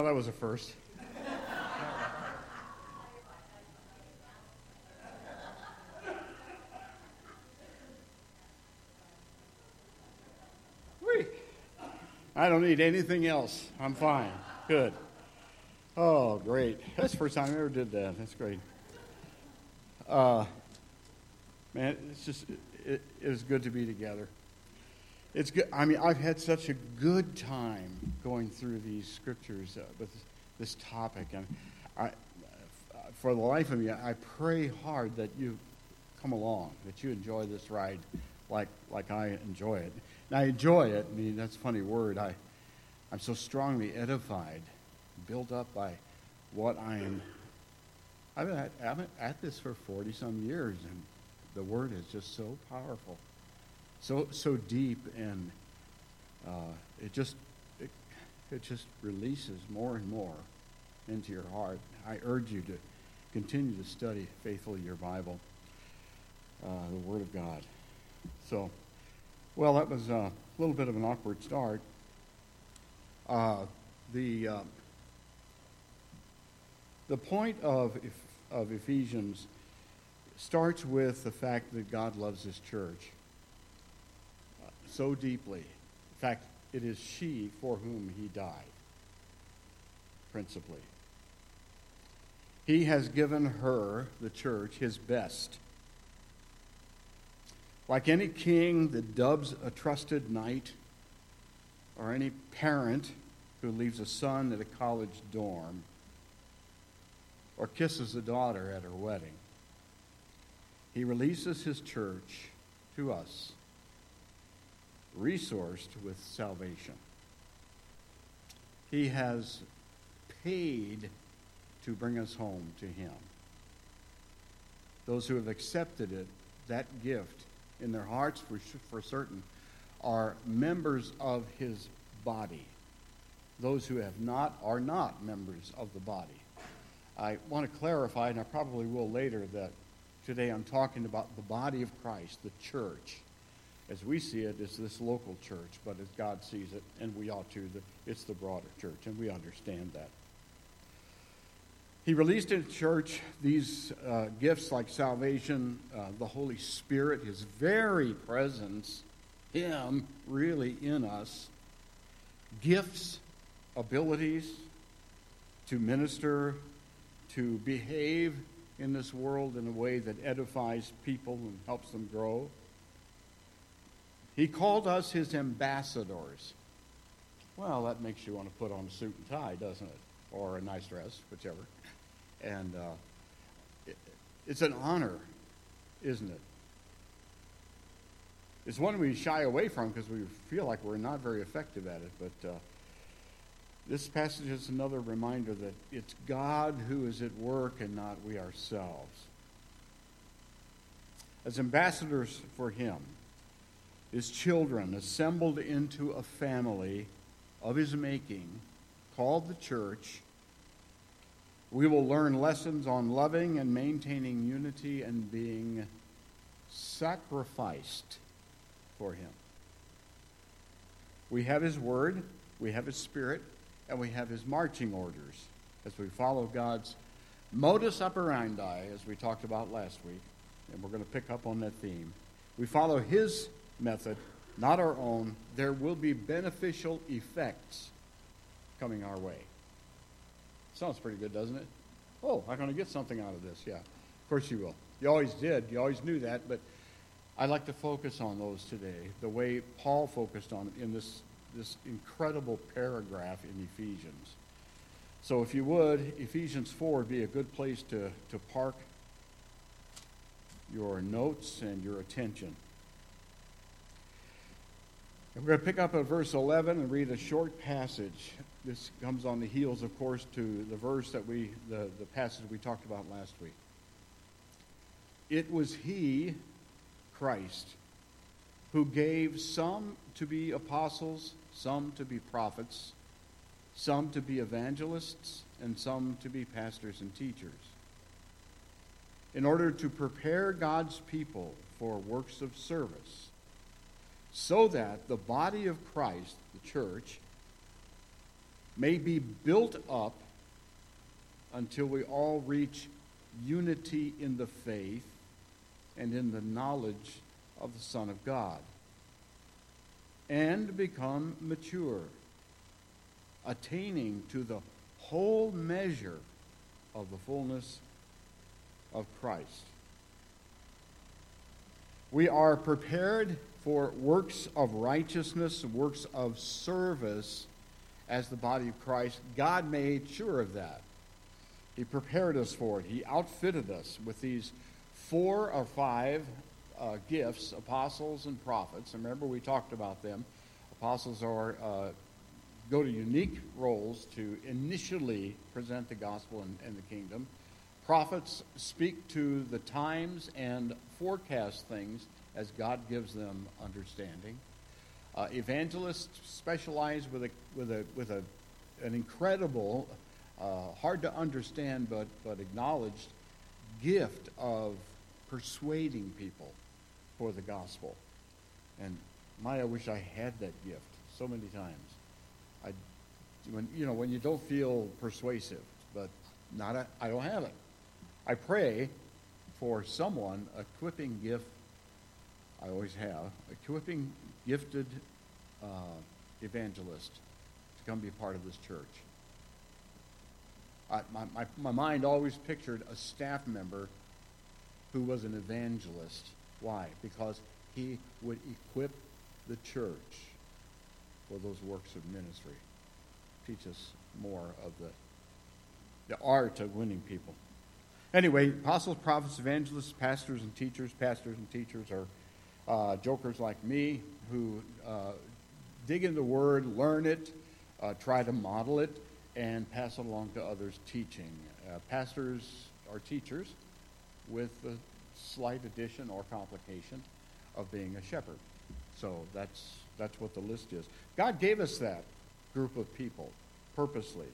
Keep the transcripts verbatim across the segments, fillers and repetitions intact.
that was a first. Whee! I don't need anything else. I'm fine. Good. Oh, great. That's the first time I ever did that. That's great. Uh, man, it's just, it, it is good to be together. It's good. I mean, I've had such a good time going through these scriptures uh, with this, this topic. And I, for the life of me, I pray hard that you come along, that you enjoy this ride like like I enjoy it. And I enjoy it. I mean, that's a funny word. I, I'm so strongly edified, built up by what I am. I've been at, I've been at this for forty-some years, and the Word is just so powerful, so so deep, and uh, it just it, it just releases more and more into your heart. I urge you to continue to study faithfully your Bible, uh, the Word of God. So, well, that was a little bit of an awkward start. Uh, the uh, the point of of Ephesians starts with the fact that God loves His church uh, so deeply. In fact, it is she for whom He died, principally. He has given her, the church, His best. Like any king that dubs a trusted knight, or any parent who leaves a son at a college dorm, or kisses a daughter at her wedding, He releases His church to us, resourced with salvation. He has paid to bring us home to Him. Those who have accepted it, that gift, in their hearts for, for certain, are members of His body. Those who have not are not members of the body. I want to clarify, and I probably will later, that today I'm talking about the body of Christ, the church. As we see it, it's this local church, but as God sees it, and we ought to, it's the broader church, and we understand that. He released in the church these uh, gifts like salvation, uh, the Holy Spirit, His very presence, Him really in us, gifts, abilities to minister, to behave in this world in a way that edifies people and helps them grow. He called us His ambassadors. Well, that makes you want to put on a suit and tie, doesn't it? Or a nice dress, whichever. And uh, it, it's an honor, isn't it? It's one we shy away from because we feel like we're not very effective at it. But uh, this passage is another reminder that it's God who is at work and not we ourselves. As ambassadors for Him, His children assembled into a family of His making, called the church, we will learn lessons on loving and maintaining unity and being sacrificed for Him. We have His Word, we have His Spirit, and we have His marching orders as we follow God's modus operandi, as we talked about last week, and we're going to pick up on that theme. We follow His method, not our own. There will be beneficial effects coming our way. Sounds pretty good, doesn't it? Oh, I'm going to get something out of this. Yeah, of course you will. You always did. You always knew that, but I'd like to focus on those today, the way Paul focused on it in this, this incredible paragraph in Ephesians. So if you would, Ephesians four would be a good place to, to park your notes and your attention. And we're going to pick up at verse eleven and read a short passage. This comes on the heels, of course, to the verse that we, the, the passage we talked about last week. It was He, Christ, who gave some to be apostles, some to be prophets, some to be evangelists, and some to be pastors and teachers, in order to prepare God's people for works of service, so that the body of Christ, the church, may be built up until we all reach unity in the faith and in the knowledge of the Son of God, and become mature, attaining to the whole measure of the fullness of Christ. We are prepared for works of righteousness, works of service as the body of Christ. God made sure of that. He prepared us for it. He outfitted us with these four or five uh, gifts, apostles and prophets. And remember, we talked about them. Apostles are uh, go to unique roles to initially present the gospel and, and the kingdom. Prophets speak to the times and forecast things as God gives them understanding. Uh, evangelists specialize with a with a with a an incredible, uh, hard to understand but but acknowledged gift of persuading people for the gospel. And my, I wish I had that gift so many times. I, when you know, when you don't feel persuasive, but not a, I don't have it. I pray for someone, equipping gift. I always have equipping gifted uh, evangelist to come be part of this church. I, my, my my mind always pictured a staff member who was an evangelist. Why? Because he would equip the church for those works of ministry. Teach us more of the the art of winning people. Anyway, apostles, prophets, evangelists, pastors and teachers. Pastors and teachers are uh, jokers like me who uh, dig in the Word, learn it, uh, try to model it, and pass it along to others teaching. Uh, pastors are teachers with a slight addition or complication of being a shepherd. So that's that's what the list is. God gave us that group of people purposely.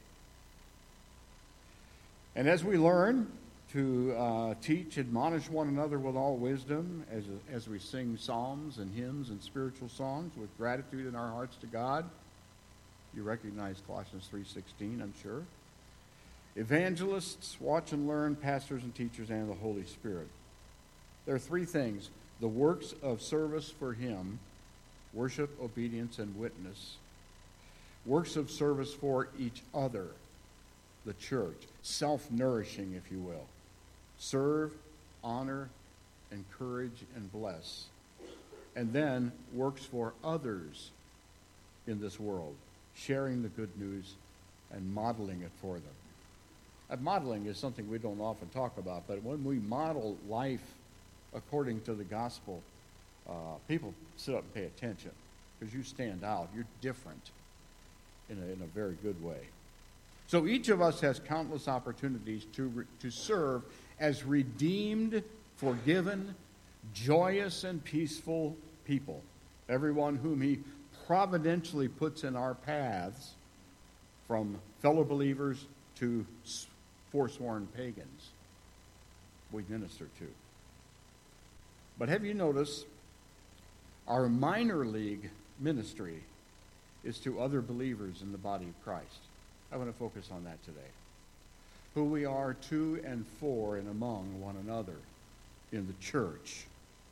And as we learn to uh, teach, admonish one another with all wisdom, as as we sing psalms and hymns and spiritual songs with gratitude in our hearts to God. You recognize Colossians three sixteen, I'm sure. Evangelists, watch and learn, pastors and teachers, and the Holy Spirit. There are three things: the works of service for Him, worship, obedience, and witness. Works of service for each other, the church, self-nourishing, if you will. Serve, honor, encourage, and bless. And then works for others in this world, sharing the good news and modeling it for them. And modeling is something we don't often talk about, but when we model life according to the gospel, uh, people sit up and pay attention because you stand out. You're different in a, in a very good way. So each of us has countless opportunities to re- to serve as redeemed, forgiven, joyous, and peaceful people. Everyone whom He providentially puts in our paths, from fellow believers to forsworn pagans, we minister to. But have you noticed our minor league ministry is to other believers in the body of Christ? I want to focus on that today. Who we are to and for and among one another in the church.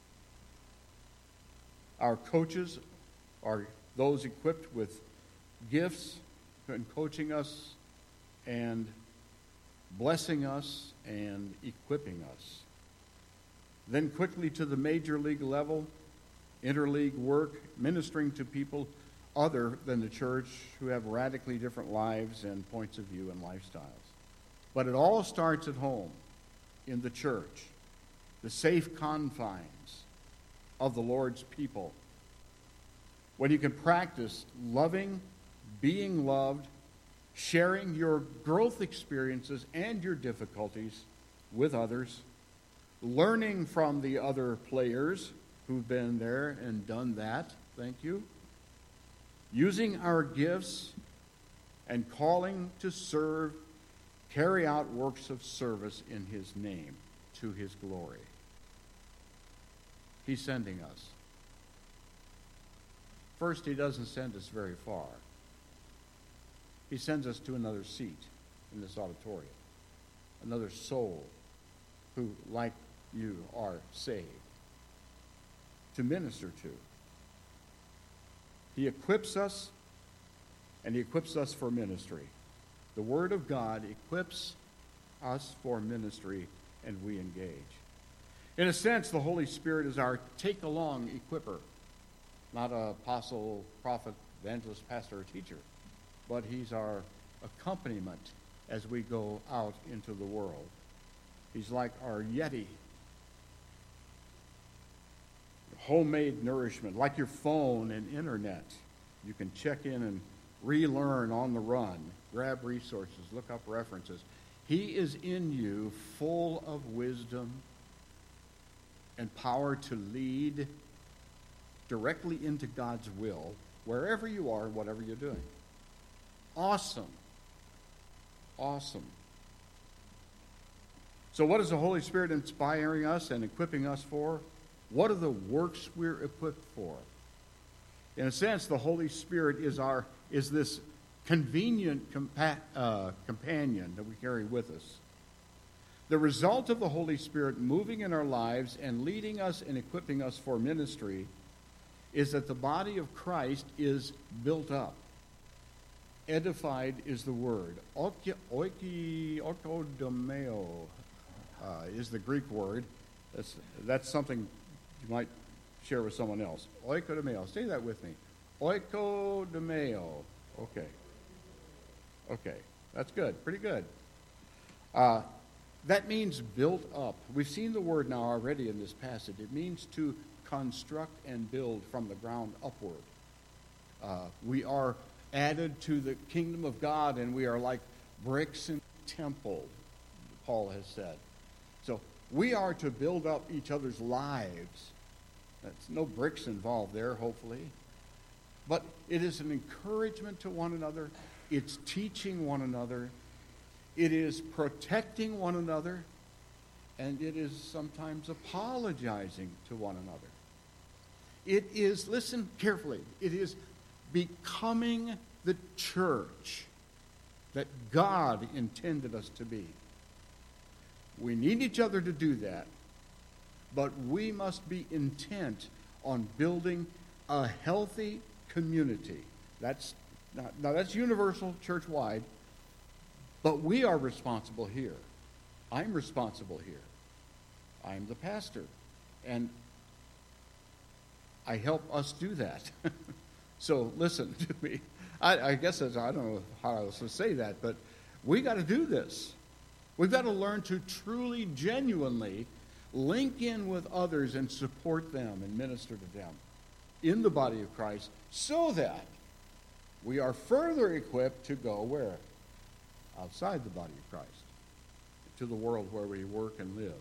Our coaches are those equipped with gifts and coaching us and blessing us and equipping us. Then quickly to the major league level, interleague work, ministering to people other than the church who have radically different lives and points of view and lifestyles. But it all starts at home, in the church, the safe confines of the Lord's people, when you can practice loving, being loved, sharing your growth experiences and your difficulties with others, learning from the other players who've been there and done that, thank you, using our gifts and calling to serve, carry out works of service in His name, to His glory. He's sending us. First, He doesn't send us very far. He sends us to another seat in this auditorium, another soul who, like you, are saved, to minister to. He equips us, and he equips us for ministry. The Word of God equips us for ministry, and we engage. In a sense, the Holy Spirit is our take-along equipper, not an apostle, prophet, evangelist, pastor, or teacher, but he's our accompaniment as we go out into the world. He's like our Yeti, homemade nourishment, like your phone and internet. You can check in and relearn on the run, grab resources, look up references. He is in you, full of wisdom and power to lead directly into God's will, wherever you are, whatever you're doing. Awesome. Awesome. So what is the Holy Spirit inspiring us and equipping us for? What are the works we're equipped for? In a sense, the Holy Spirit is our is this convenient compa- uh, companion that we carry with us. The result of the Holy Spirit moving in our lives and leading us and equipping us for ministry is that the body of Christ is built up. Edified is the word. Oiki, oiki, oikodomeo uh, is the Greek word. That's, that's something you might share with someone else. Oikodomeo. Say that with me. Oikodomeo. Okay. Okay. That's good. Pretty good. Uh, that means built up. We've seen the word now already in this passage. It means to construct and build from the ground upward. Uh, we are added to the kingdom of God, and we are like bricks in the temple, Paul has said. So we are to build up each other's lives. That's no bricks involved there, hopefully. But it is an encouragement to one another. It's teaching one another. It is protecting one another. And it is sometimes apologizing to one another. It is, listen carefully, it is becoming the church that God intended us to be. We need each other to do that, but we must be intent on building a healthy community. That's not, now that's universal, church-wide, but we are responsible here. I'm responsible here. I'm the pastor, and I help us do that. So listen to me. I, I guess that's, I don't know how else to say that, but we got to do this. We've got to learn to truly, genuinely link in with others and support them and minister to them in the body of Christ so that we are further equipped to go where? Outside the body of Christ, to the world where we work and live.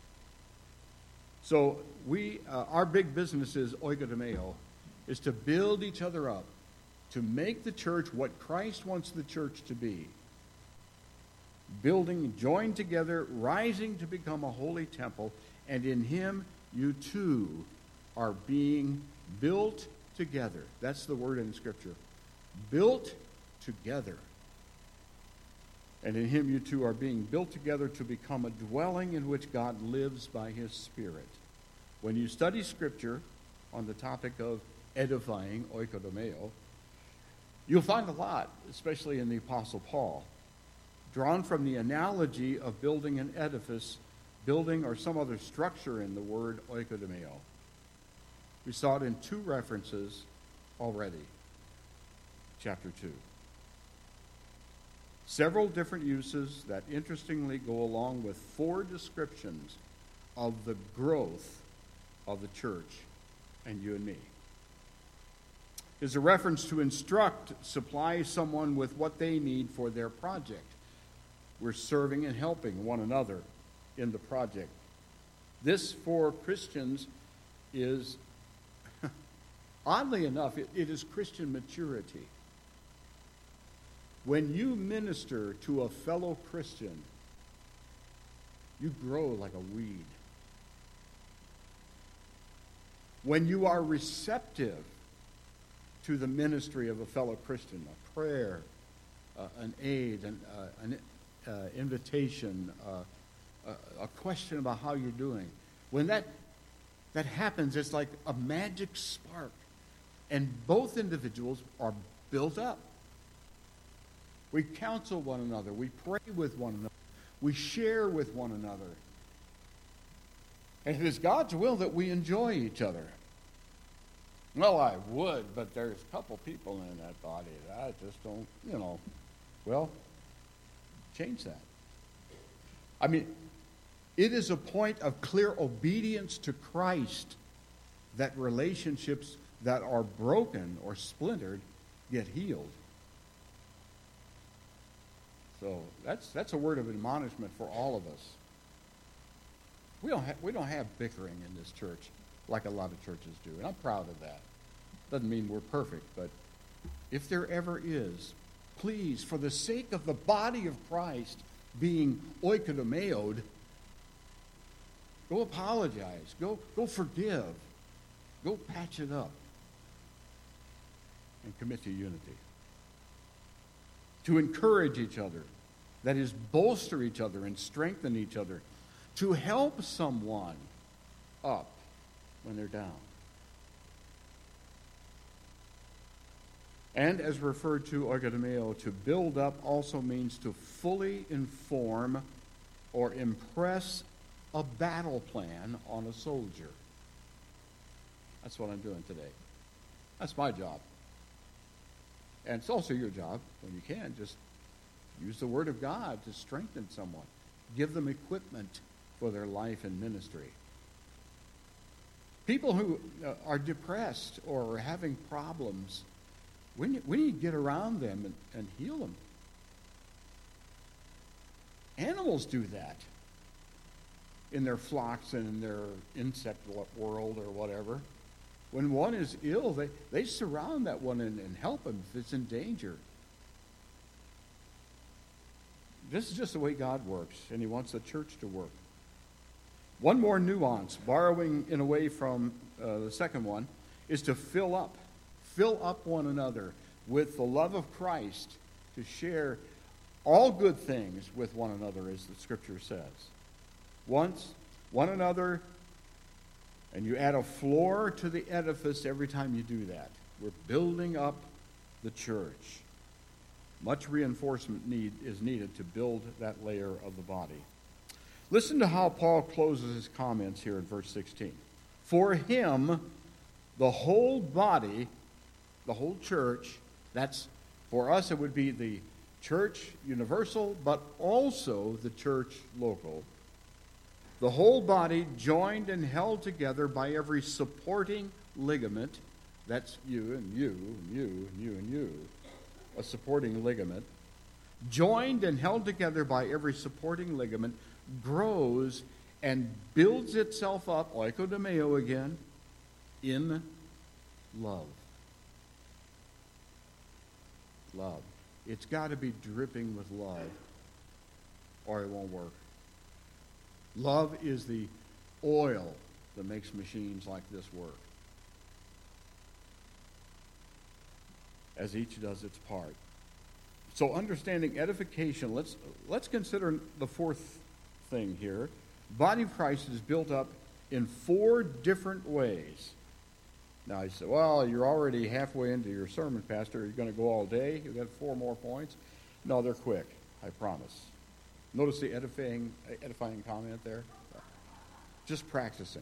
So we, uh, our big business is oikodomeo, is to build each other up, to make the church what Christ wants the church to be. Building, joined together, rising to become a holy temple, and in him you too are being built together. That's the word in Scripture. Built together. And in him you two are being built together to become a dwelling in which God lives by his Spirit. When you study Scripture on the topic of edifying, oikodomeo, you'll find a lot, especially in the Apostle Paul, drawn from the analogy of building an edifice, building or some other structure in the word oikodomeo. We saw it in two references already, chapter two. Several different uses that interestingly go along with four descriptions of the growth of the church and you and me. Is a reference to instruct, supply someone with what they need for their project. We're serving and helping one another in the project. This, for Christians, is, oddly enough, it, it is Christian maturity. When you minister to a fellow Christian, you grow like a weed. When you are receptive to the ministry of a fellow Christian, a prayer, uh, an aid, an, uh, an uh, invitation, uh, a, a question about how you're doing. When that that happens, it's like a magic spark, and both individuals are built up. We counsel one another. We pray with one another. We share with one another. And it is God's will that we enjoy each other. Well, I would, but there's a couple people in that body that I just don't, you know. Well, change that. I mean, it is a point of clear obedience to Christ that relationships that are broken or splintered get healed. So that's that's a word of admonishment for all of us. We don't have, we don't have bickering in this church like a lot of churches do, and I'm proud of that. Doesn't mean we're perfect, but if there ever is, please, for the sake of the body of Christ being oikodomeoed, go apologize, go go forgive, go patch it up, and commit to unity. To encourage each other, that is, bolster each other and strengthen each other, to help someone up when they're down. And as referred to, oikodomeo, to build up also means to fully inform or impress a battle plan on a soldier. That's what I'm doing today. That's my job. And it's also your job, when you can, just use the Word of God to strengthen someone. Give them equipment for their life and ministry. People who uh, are depressed or are having problems, we need, we need to get around them and, and heal them. Animals do that in their flocks and in their insect world or whatever. When one is ill, they, they surround that one and, and help him if it's in danger. This is just the way God works, and he wants the church to work. One more nuance, borrowing in a way from uh, the second one, is to fill up. Fill up one another with the love of Christ, to share all good things with one another, as the Scripture says. Once, one another, and you add a floor to the edifice every time you do that. We're building up the church. Much reinforcement need is needed to build that layer of the body. Listen to how Paul closes his comments here in verse sixteen. For him, the whole body, the whole church, that's, for us it would be the church universal, but also the church local. The whole body joined and held together by every supporting ligament. That's you and you and you and you and you. A supporting ligament. Joined and held together by every supporting ligament, grows and builds itself up, oikodomeo again, in love. Love. It's got to be dripping with love, or it won't work. Love is the oil that makes machines like this work, as each does its part. So understanding edification, let's let's consider the fourth thing here. Body of Christ is built up in four different ways. Now you say, well, you're already halfway into your sermon, Pastor. Are you going to go all day? You've got four more points? No, they're quick, I promise. Notice the edifying, edifying comment there? Just practicing.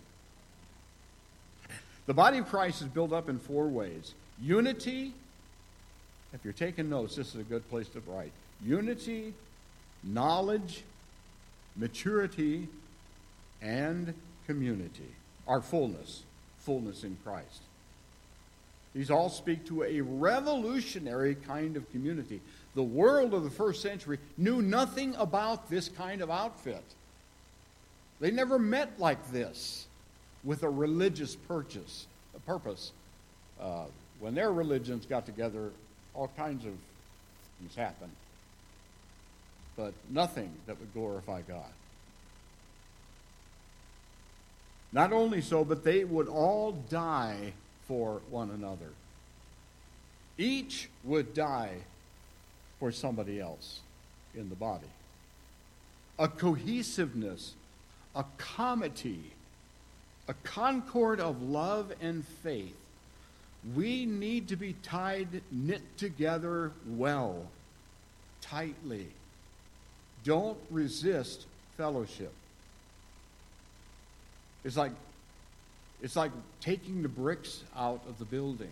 The body of Christ is built up in four ways. Unity. If you're taking notes, this is a good place to write. Unity, knowledge, maturity, and community. Our fullness. Fullness in Christ. These all speak to a revolutionary kind of community. The world of the first century knew nothing about this kind of outfit. They never met like this with a religious purchase, a purpose. Uh, when their religions got together, all kinds of things happened, but nothing that would glorify God. Not only so, but they would all die for one another. Each would die for somebody else in the body. A cohesiveness, a comity, a concord of love and faith. We need to be tied, knit together well, tightly. Don't resist fellowship. It's like, it's like taking the bricks out of the building.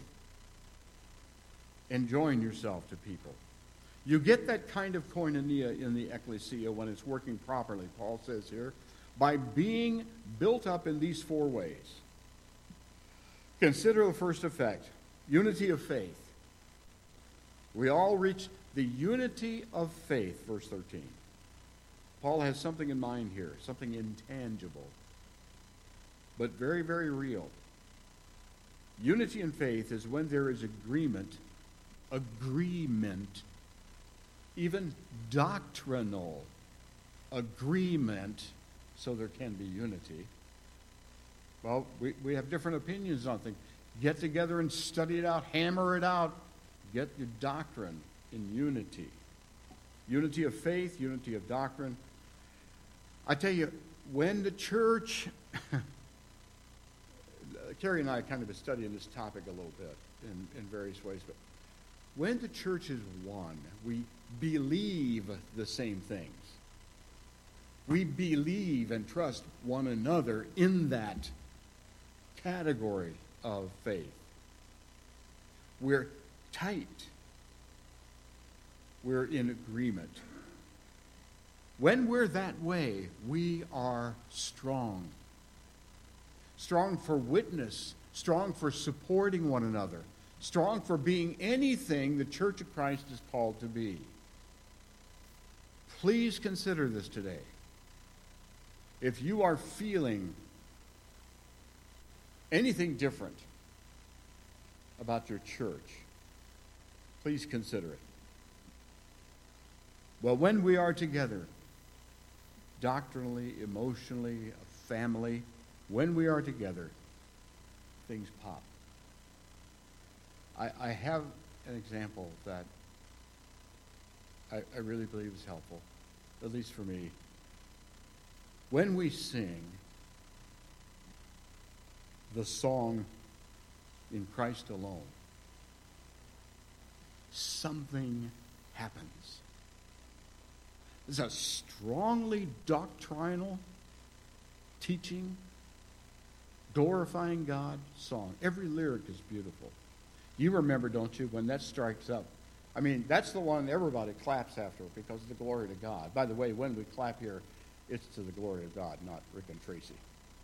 Enjoying yourself to people. You get that kind of koinonia in the ecclesia when it's working properly, Paul says here, by being built up in these four ways. Consider the first effect, unity of faith. We all reach the unity of faith, verse thirteen. Paul has something in mind here, something intangible, but very, very real. Unity in faith is when there is agreement, agreement, even doctrinal agreement, so there can be unity. Well, we, we have different opinions on things. Get together and study it out, hammer it out. Get your doctrine in unity. Unity of faith, unity of doctrine. I tell you, when the church, Carrie and I kind of been studying this topic a little bit in, in various ways, but when the church is one, we believe the same things. We believe and trust one another in that category of faith. We're tight. We're in agreement. When we're that way, we are strong. Strong for witness, strong for supporting one another, strong for being anything the Church of Christ is called to be. Please consider this today. If you are feeling anything different about your church, please consider it. Well, when we are together, doctrinally, emotionally, a family, when we are together, things pop. I, I have an example that I, I really believe is helpful, at least for me. When we sing the song In Christ Alone, something happens. It's a strongly doctrinal teaching, glorifying God song. Every lyric is beautiful. You remember, don't you, when that strikes up? I mean, that's the one everybody claps after because of the glory to God. By the way, when we clap here, it's to the glory of God, not Rick and Tracy.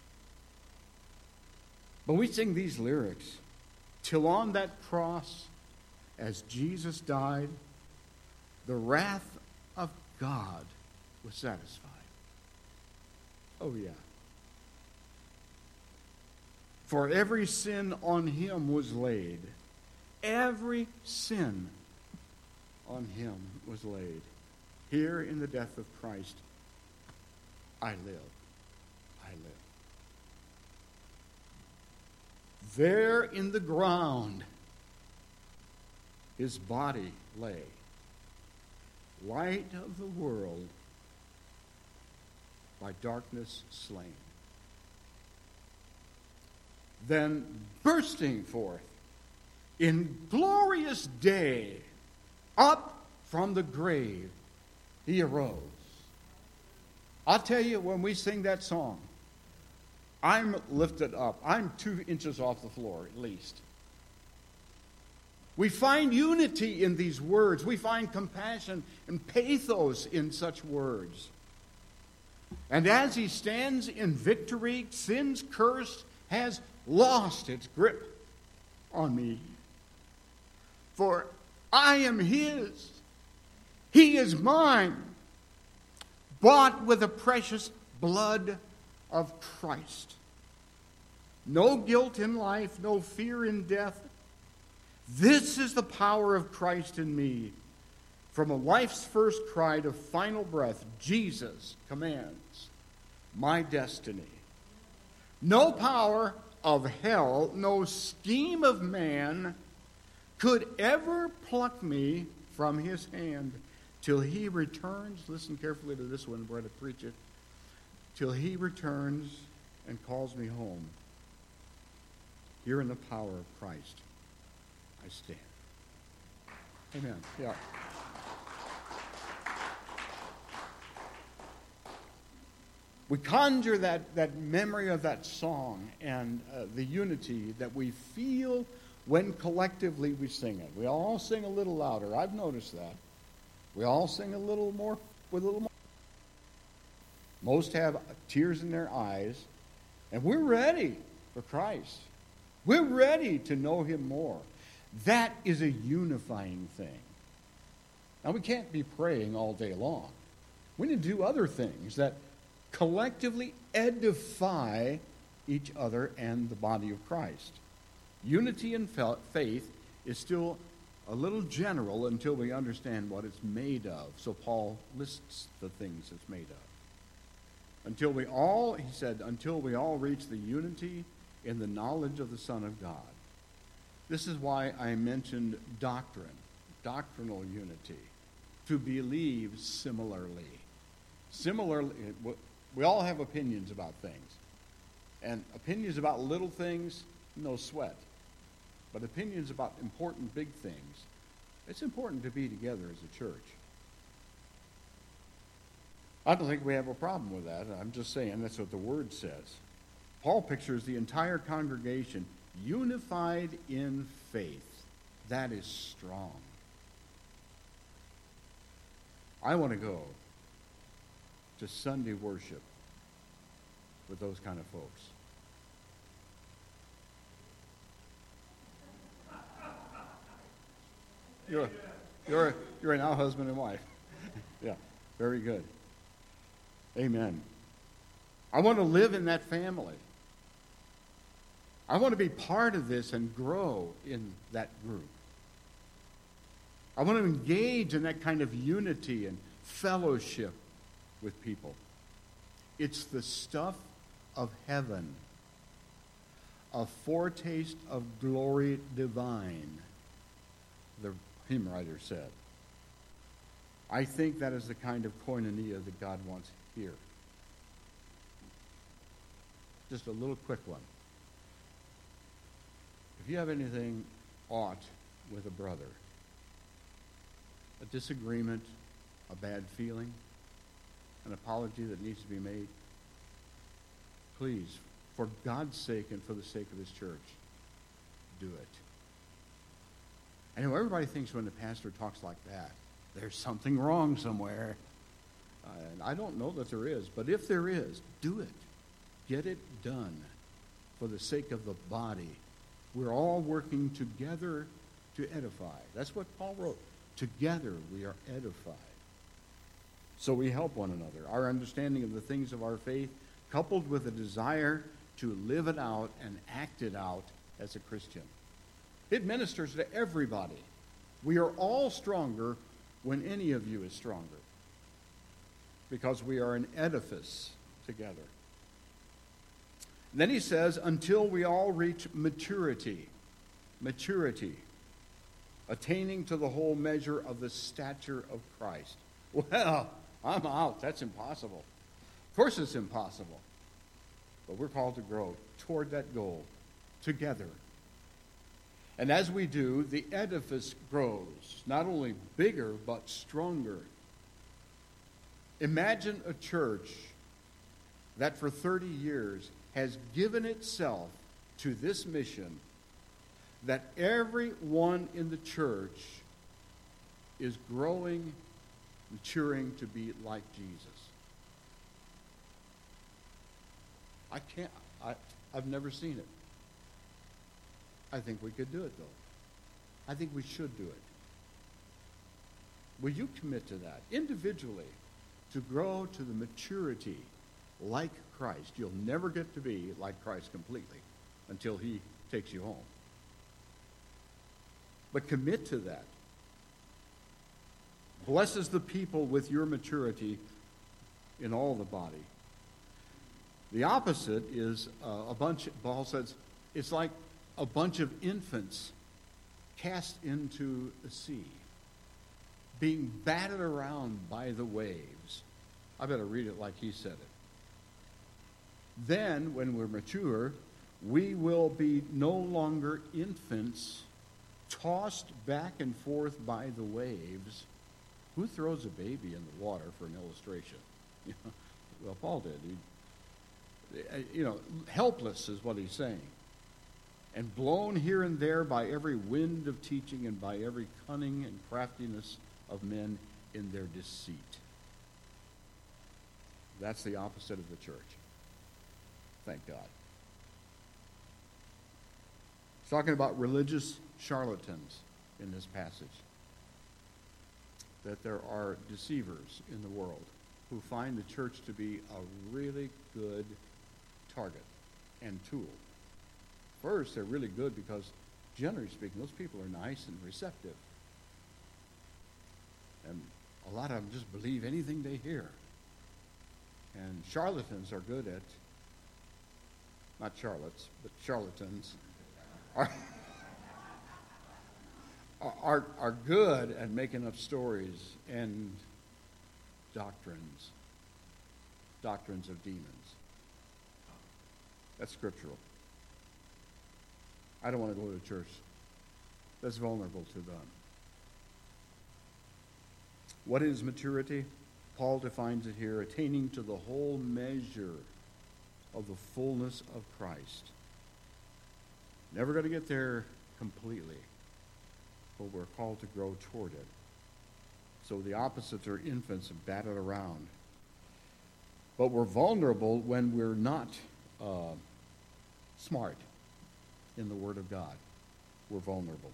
But we sing these lyrics, till on that cross, as Jesus died, the wrath of God was satisfied. Oh, yeah. For every sin on him was laid. Every sin on him was laid. Here in the death of Christ, I live. I live. There in the ground, his body lay. Light of the world, by darkness slain. Then bursting forth in glorious day, up from the grave, he arose. I'll tell you, when we sing that song, I'm lifted up. I'm two inches off the floor, at least. We find unity in these words. We find compassion and pathos in such words. And as he stands in victory, sin's curse has lost its grip on me. For I am his. He is mine. Bought with the precious blood of Christ. No guilt in life, no fear in death. This is the power of Christ in me. From a life's first cry to final breath, Jesus commands my destiny. No power of hell, no scheme of man could ever pluck me from his hand till he returns. Listen carefully to this one, we're going to preach it. Till he returns and calls me home. Here in the power of Christ, I stand. Amen. Yeah. We conjure that, that memory of that song and uh, the unity that we feel when collectively we sing it. We all sing a little louder. I've noticed that. We all sing a little more with a little more. Most have tears in their eyes, and we're ready for Christ. We're ready to know him more. That is a unifying thing. Now, we can't be praying all day long. We need to do other things that collectively edify each other and the body of Christ. Unity in faith is still a little general until we understand what it's made of. So Paul lists the things it's made of. Until we all, he said, until we all reach the unity in the knowledge of the Son of God. This is why I mentioned doctrine, doctrinal unity, to believe similarly. Similarly, we all have opinions about things. And opinions about little things, no sweat. But opinions about important big things, it's important to be together as a church. I don't think we have a problem with that. I'm just saying that's what the Word says. Paul pictures the entire congregation unified in faith. That is strong. I want to go to Sunday worship with those kind of folks. You're, you're, you're now husband and wife. Yeah, very good. Amen. I want to live in that family. I want to be part of this and grow in that group. I want to engage in that kind of unity and fellowship with people. It's the stuff of heaven, a foretaste of glory divine, the hymn writer said. I think that is the kind of koinonia that God wants here. Just a little quick one. If you have anything aught with a brother, a disagreement, a bad feeling, an apology that needs to be made, please, for God's sake and for the sake of his church, do it. I know everybody thinks when the pastor talks like that, there's something wrong somewhere. Uh, and I don't know that there is, but if there is, do it. Get it done for the sake of the body. We're all working together to edify. That's what Paul wrote. Together we are edified. So we help one another. Our understanding of the things of our faith, coupled with a desire to live it out and act it out as a Christian. It ministers to everybody. We are all stronger when any of you is stronger, because we are an edifice together. Then he says, until we all reach maturity, maturity, attaining to the whole measure of the stature of Christ. Well, I'm out. That's impossible. Of course it's impossible. But we're called to grow toward that goal together. And as we do, the edifice grows, not only bigger, but stronger. Imagine a church that for thirty years has given itself to this mission, that everyone in the church is growing, maturing to be like Jesus. I can't, I, I've never seen it. I think we could do it, though. I think we should do it. Will you commit to that individually, to grow to the maturity like Christ? You'll never get to be like Christ completely until he takes you home. But commit to that. Blesses the people with your maturity in all the body. The opposite is uh, a bunch, Paul says, it's like a bunch of infants cast into the sea. being battered around by the waves. I better read it like he said it. Then, when we're mature, we will be no longer infants, tossed back and forth by the waves. Who throws a baby in the water for an illustration? Well, Paul did. He, you know, helpless is what he's saying. And blown here and there by every wind of teaching and by every cunning and craftiness of men in their deceit. That's the opposite of the church. Thank God. He's talking about religious charlatans in this passage. That there are deceivers in the world who find the church to be a really good target and tool. First, they're really good because, generally speaking, those people are nice and receptive. And a lot of them just believe anything they hear. And charlatans are good at, not charlats, but charlatans, are, are, are good at making up stories and doctrines, doctrines of demons. That's scriptural. I don't want to go to a church that's vulnerable to them. What is maturity? Paul defines it here, attaining to the whole measure of the fullness of Christ. Never going to get there completely, but we're called to grow toward it. So the opposites are infants and battered around. But we're vulnerable when we're not uh, smart in the Word of God. We're vulnerable.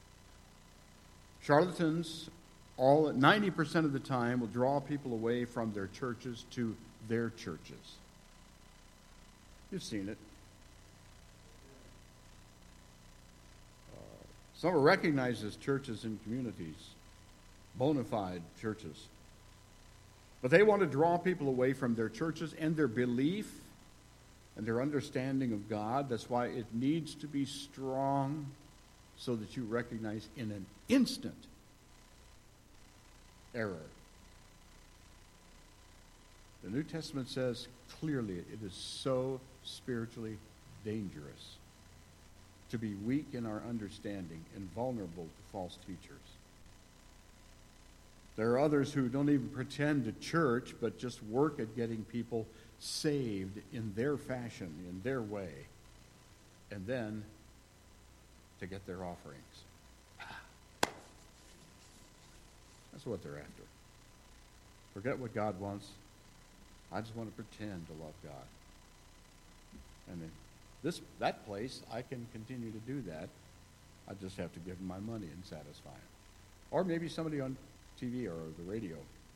Charlatans, all ninety percent of the time, will draw people away from their churches to their churches. You've seen it. Uh, some are recognized as churches and communities, bona fide churches. But they want to draw people away from their churches and their belief and their understanding of God. That's why it needs to be strong so that you recognize in an instant error. The New Testament says clearly it is so spiritually dangerous to be weak in our understanding and vulnerable to false teachers. There are others who don't even pretend to church, but just work at getting people saved in their fashion, in their way, and then to get their offerings. That's what they're after. Forget what God wants. I just want to pretend to love God. And in this that place, I can continue to do that. I just have to give them my money and satisfy them. Or maybe somebody on T V or the radio.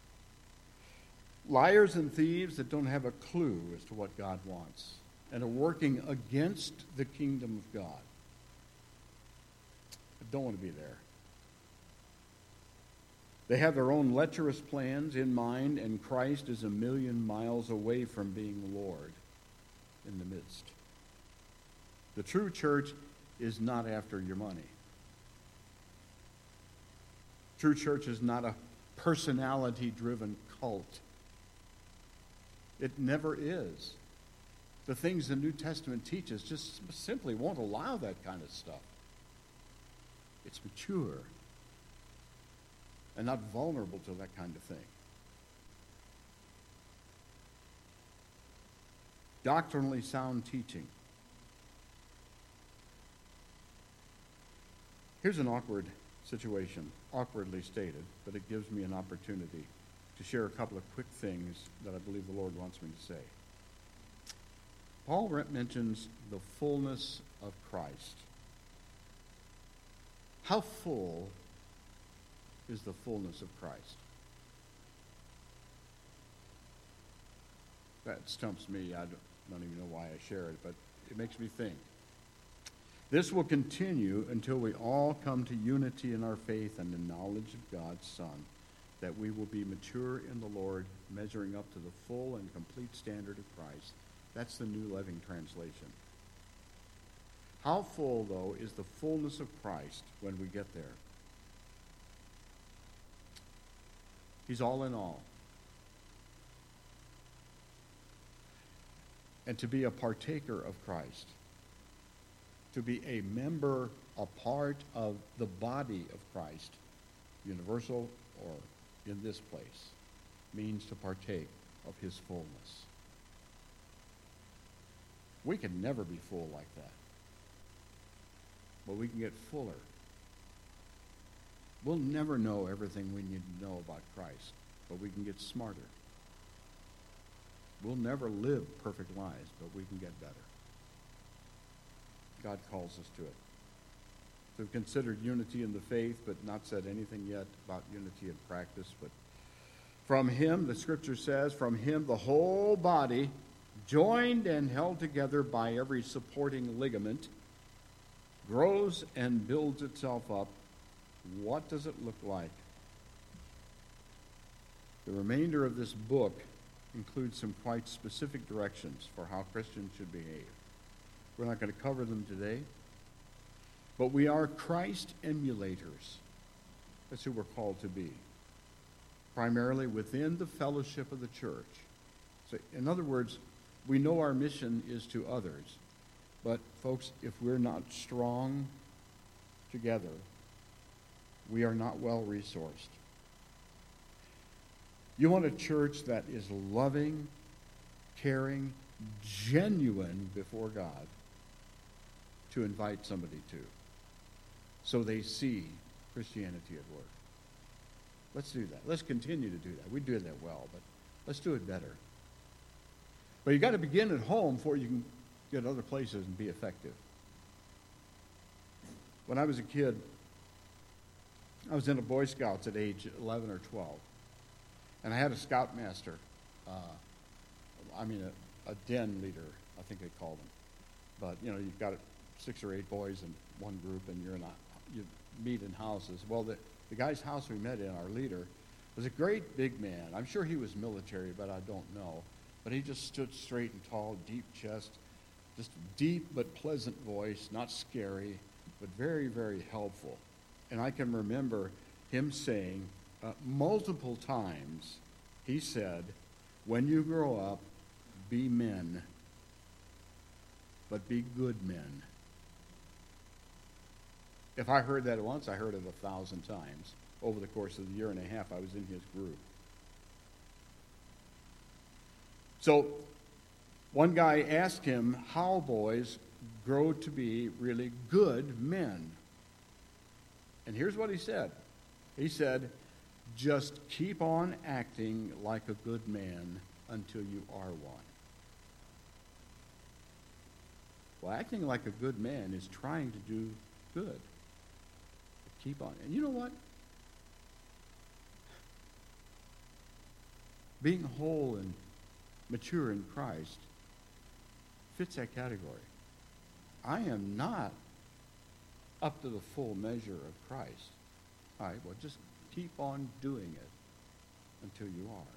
Liars and thieves that don't have a clue as to what God wants and are working against the kingdom of God. I don't want to be there. They have their own lecherous plans in mind, and Christ is a million miles away from being Lord in the midst. The true church is not after your money. True church is not a personality-driven cult. It never is. The things the New Testament teaches just simply won't allow that kind of stuff. It's mature and not vulnerable to that kind of thing. Doctrinally sound teaching. Here's an awkward situation, awkwardly stated, but it gives me an opportunity to share a couple of quick things that I believe the Lord wants me to say. Paul mentions the fullness of Christ. How full is the fullness of Christ? That stumps me. I don't, don't even know why I share it, but it makes me think. This will continue until we all come to unity in our faith and the knowledge of God's Son, that we will be mature in the Lord, measuring up to the full and complete standard of Christ. That's the New Living Translation. How full, though, is the fullness of Christ when we get there? He's all in all. And to be a partaker of Christ, to be a member, a part of the body of Christ, universal or in this place, means to partake of his fullness. We can never be full like that, but we can get fuller. We'll never know everything we need to know about Christ, but we can get smarter. We'll never live perfect lives, but we can get better. God calls us to it. We've considered unity in the faith, but not said anything yet about unity in practice. But from him, the scripture says, from him the whole body, joined and held together by every supporting ligament, grows and builds itself up. What does it look like? The remainder of this book includes some quite specific directions for how Christians should behave. We're not going to cover them today, but we are Christ emulators. That's who we're called to be, primarily within the fellowship of the church. So, in other words, we know our mission is to others, but folks, if we're not strong together, we are not well resourced. You want a church that is loving, caring, genuine before God to invite somebody to, so they see Christianity at work. Let's do that. Let's continue to do that. We do that well, but let's do it better. But you got to begin at home before you can get other places and be effective. When I was a kid, I was in a Boy Scouts at age eleven or twelve. And I had a scoutmaster, uh, I mean a, a den leader, I think they called him. But, you know, you've got six or eight boys in one group and you're in a, you meet in houses. Well, the, the guy's house we met in, our leader, was a great big man. I'm sure he was military, but I don't know. But he just stood straight and tall, deep chest, just deep but pleasant voice, not scary, but very, very helpful. And I can remember him saying, Uh, multiple times, he said, when you grow up, be men, but be good men. If I heard that once, I heard it a thousand times over the course of the year and a half I was in his group. So one guy asked him how boys grow to be really good men. And here's what he said. He said, just keep on acting like a good man until you are one. Well, acting like a good man is trying to do good. Keep on. And you know what? Being whole and mature in Christ fits that category. I am not up to the full measure of Christ. All right, well, just keep on doing it until you are.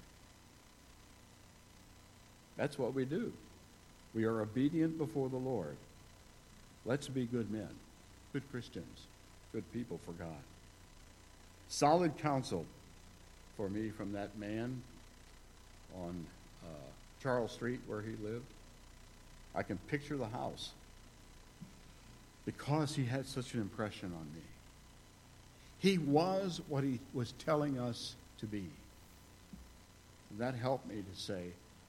That's what we do. We are obedient before the Lord. Let's be good men, good Christians, good people for God. Solid counsel for me from that man on uh, Charles Street where he lived. I can picture the house because he had such an impression on me. He was what he was telling us to be. That helped me to say,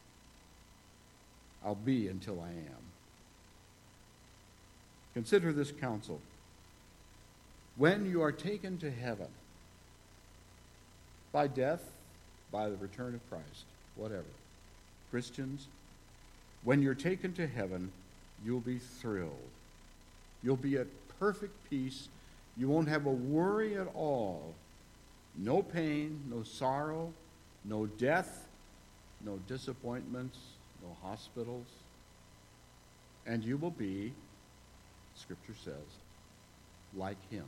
I'll be until I am. Consider this counsel. When you are taken to heaven, by death, by the return of Christ, whatever, Christians, when you're taken to heaven, you'll be thrilled. You'll be at perfect peace. You won't have a worry at all. No pain, no sorrow, no death, no disappointments, no hospitals. And you will be, Scripture says, like him.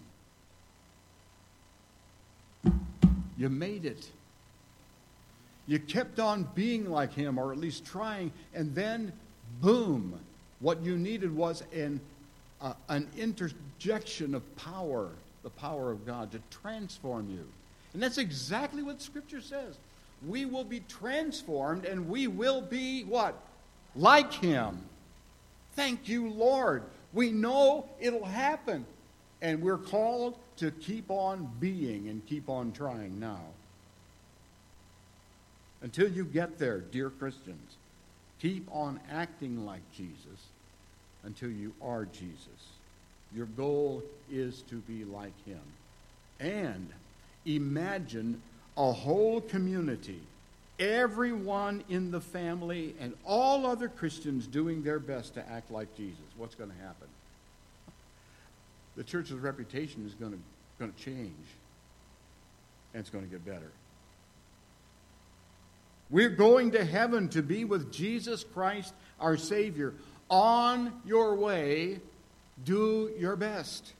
You made it. You kept on being like him, or at least trying, and then, boom, what you needed was an, uh, an interjection of power, the power of God, to transform you. And that's exactly what Scripture says. We will be transformed, and we will be what? Like Him. Thank you, Lord. We know it'll happen. And we're called to keep on being and keep on trying now. Until you get there, dear Christians, keep on acting like Jesus until you are Jesus. Your goal is to be like Him. And imagine a whole community, everyone in the family and all other Christians doing their best to act like Jesus. What's going to happen? The church's reputation is going to, going to change, and it's going to get better. We're going to heaven to be with Jesus Christ, our Savior. On your way, do your best.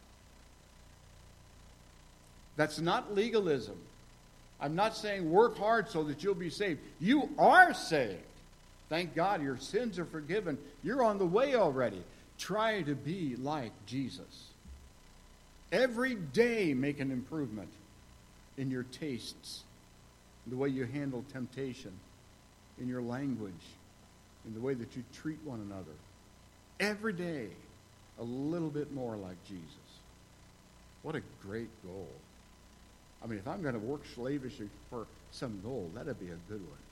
That's not legalism. I'm not saying work hard so that you'll be saved. You are saved. Thank God your sins are forgiven. You're on the way already. Try to be like Jesus. Every day make an improvement in your tastes, in the way you handle temptation, in your language, in the way that you treat one another. Every day, a little bit more like Jesus. What a great goal. I mean, if I'm going to work slavishly for some goal, that'd be a good one.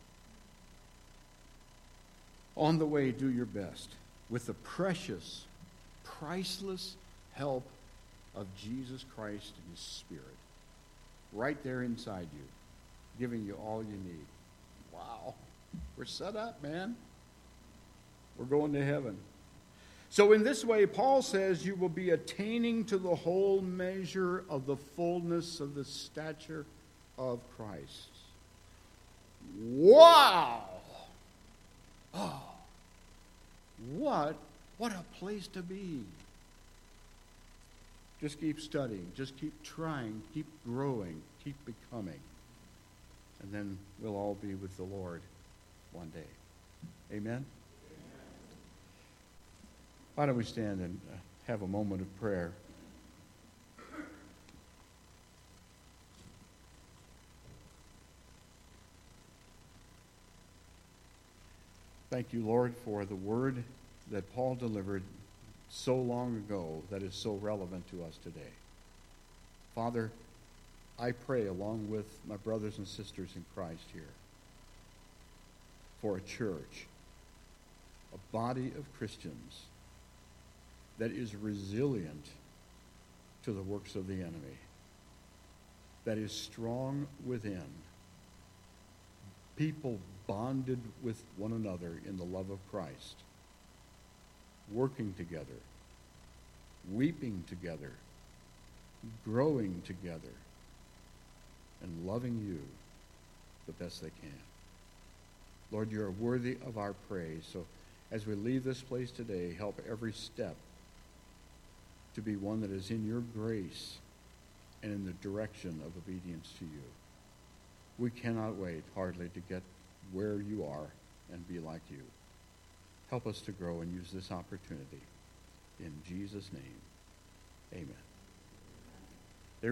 On the way, do your best with the precious, priceless help of Jesus Christ and His Spirit right there inside you, giving you all you need. Wow. We're set up, man. We're going to heaven. So in this way, Paul says you will be attaining to the whole measure of the fullness of the stature of Christ. Wow! Oh, what, what a place to be. Just keep studying. Just keep trying. Keep growing. Keep becoming. And then we'll all be with the Lord one day. Amen? Why don't we stand and have a moment of prayer? Thank you, Lord, for the word that Paul delivered so long ago that is so relevant to us today. Father, I pray along with my brothers and sisters in Christ here for a church, a body of Christians that is resilient to the works of the enemy, that is strong within, people bonded with one another in the love of Christ, working together, weeping together, growing together, and loving you the best they can. Lord, you are worthy of our praise. So as we leave this place today, help every step to be one that is in your grace and in the direction of obedience to you. We cannot wait hardly to get where you are and be like you. Help us to grow and use this opportunity. In Jesus' name, amen.